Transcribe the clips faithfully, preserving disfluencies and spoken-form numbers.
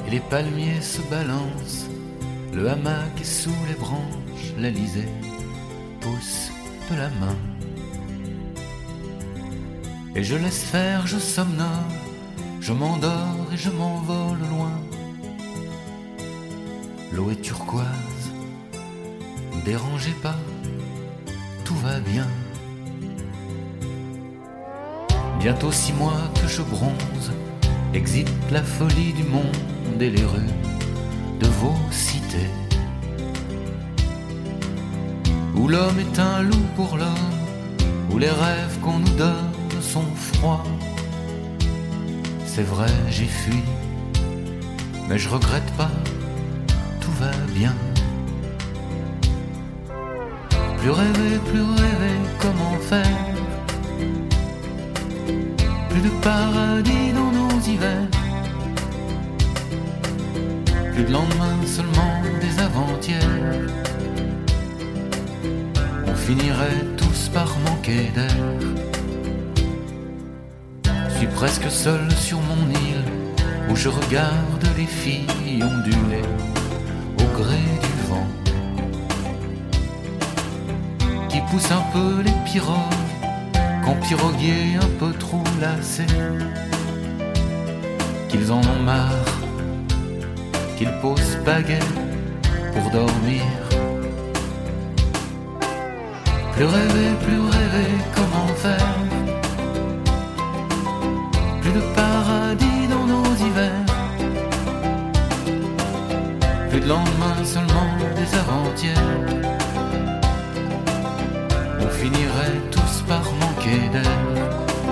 et les palmiers se balancent. Le hamac est sous les branches, l'Alizé pousse de la main. Et je laisse faire, je somnore, je m'endors et je m'envole loin. L'eau est turquoise, dérangez pas, tout va bien. Bientôt six mois que je bronze, exit la folie du monde et les rues de vos cités. Où l'homme est un loup pour l'homme, où les rêves qu'on nous donne sont froids. C'est vrai, j'ai fui, mais je regrette pas, tout va bien. Plus rêver, plus rêver, comment faire? Plus de paradis dans nos hivers, plus de lendemain, seulement des avant-hier. On finirait tous par manquer d'air. Je suis presque seul sur mon île, où je regarde les filles onduler au gré du vent, qui pousse un peu les pirogues, quand piroguer un peu trop lassés, qu'ils en ont marre, qu'ils posent baguette pour dormir. Plus rêver, plus rêver, comment faire? Plus de paradis dans nos hivers, plus de lendemain, seulement des avant-hier. On finirait tous par manquer d'air.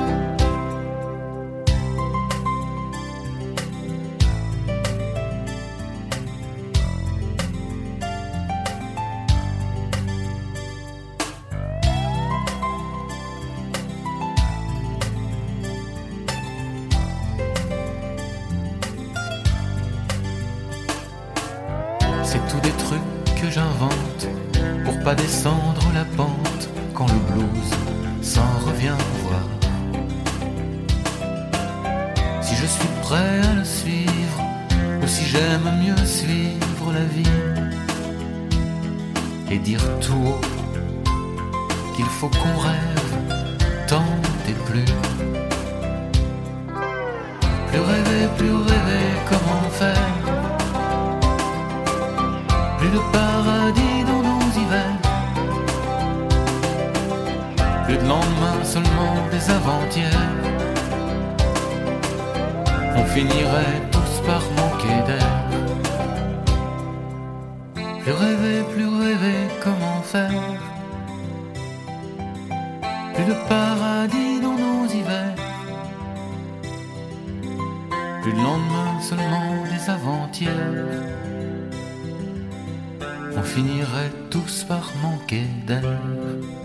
C'est tout des trucs que j'invente pour pas descendre la pente quand le blues s'en revient voir. Si je suis prêt à le suivre, ou si j'aime mieux suivre la vie et dire tout haut qu'il faut qu'on rêve tant et plus. Plus rêver, plus rêver, comment faire? Plus de paradis dans nos hivers, plus de lendemain, seulement des avant-hier. On finirait tous par manquer d'air. Plus rêver, plus rêver, comment faire? Plus de paradis dans nos hivers, plus de lendemain, seulement des avant-hier. On finirait tous par manquer d'air.